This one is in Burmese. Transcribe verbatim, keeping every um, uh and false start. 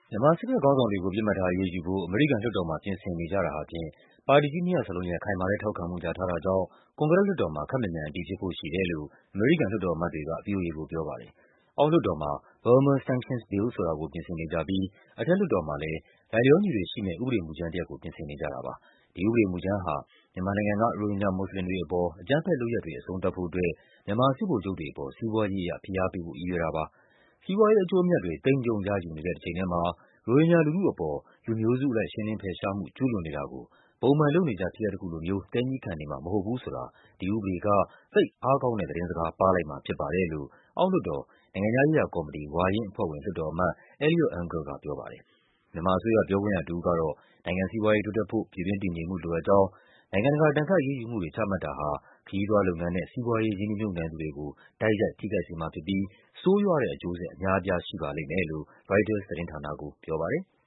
မြန်မာစစ်ဘက်ခေါင်းဆောင်တွေကို ပစ်မှတ်ထား အရေးယူဖို့ အမေရိကန်လွှတ်တော်မှာ ပြင်ဆင်နေကြတာဟာဖြင့် ပါတီကြီးနှစ်ရပ်စလုံးရဲ့ ခိုင်မာတဲ့ထောက်ခံမှု ရထားတာကြောင့် ကွန်ဂရက်လွှတ်တော်မှာ ခပ်မြန်မြန် အတည်ဖြစ်ဖို့ရှိတယ်လို့ အမေရိကန်လွှတ်တော်အမတ်တွေက ဗွီအိုအေကိုပြောပါတယ်။ အောက်လွှတ်တော်မှာ Burma Sanctions Bill ဆိုတာကို ပြင်ဆင်နေကြပြီး အထက်လွှတ်တော်မှာလည်း လိုက်လျောညီထွေရှိမယ့် ဥပဒေမူကြမ်းတရပ်ကို ပြင်ဆင်နေကြတာပါ။ ဒီဥပဒေမူကြမ်းဟာ မြန်မာနိုင်ငံက ရိုဟင်ဂျာမွတ်စလင်တွေအပေါ် အကြမ်းဖက်လုပ်ရပ်တွေ အဆုံးသတ်ဖို့အတွက် မြန်မာစစ်ဗိုလ်ချုပ်တွေအပေါ် စီးပွားရေးအရ ဖိအားပေးဖို့ ရည်ရွယ်တာပါ။ စီးပွားရေးအကျိုးအမြတ်တွေ သိပ်မုံရယူနေတဲ့ တချိန်ထဲမှာ ရိုဟင်ဂျာလူထုအပေါ် လူမျိုးစုအလိုက် ရှင်းလင်းဖယ်ရှားမှု ကျူးလွန်နေတာကို ပုံမှန်လုပ်နေကျဖြစ်ရပ်တခုလိုမျိုး သည်းညည်းခံနေမှာ မဟုတ်ဘူးဆိုတာ ဒီဥပဒေက သိပ်အားကောင်းတဲ့ သတင်းစကား ပါးလိုက်မှာဖြစ်ပါတယ်လို့ အောက်လွှတ်တော်၊ နိုင်ငံခြားရေးရာကော်မတီ ဝါရင့်အဖွဲ့ဝင် လွှတ်တော်အမတ် Eliot Engel ကပြောပါတယ်။ မြန်မာအစိုးရ ပြောခွင့်ရတဦးကတော့ နိုင်ငံစီးပွားရေးတိုးတက်ဖို့ ပြည်တွင်းတည်ငြိမ်မှု လိုအပ်ကြောင်း၊ နိုင်ငံတကာ ဒဏ်ခတ်အရေးယူမှုတွေ ချမှတ်တာဟာ ခရီးသွားလုပ်ငန်းနဲ့ စီးပွားရေး ရင်းနှီးမြှုပ်နှံသူတွေကို တိုက်ရိုက် ထိခိုက်စေမှာဖြစ်ပြီး ဆိုးရွားတဲ့အကျိုးဆက် အများအပြား ရှိပါလိမ့်မယ်လို့ ရိုက်တာသတင်းဌာနကို ပြောပါတယ်။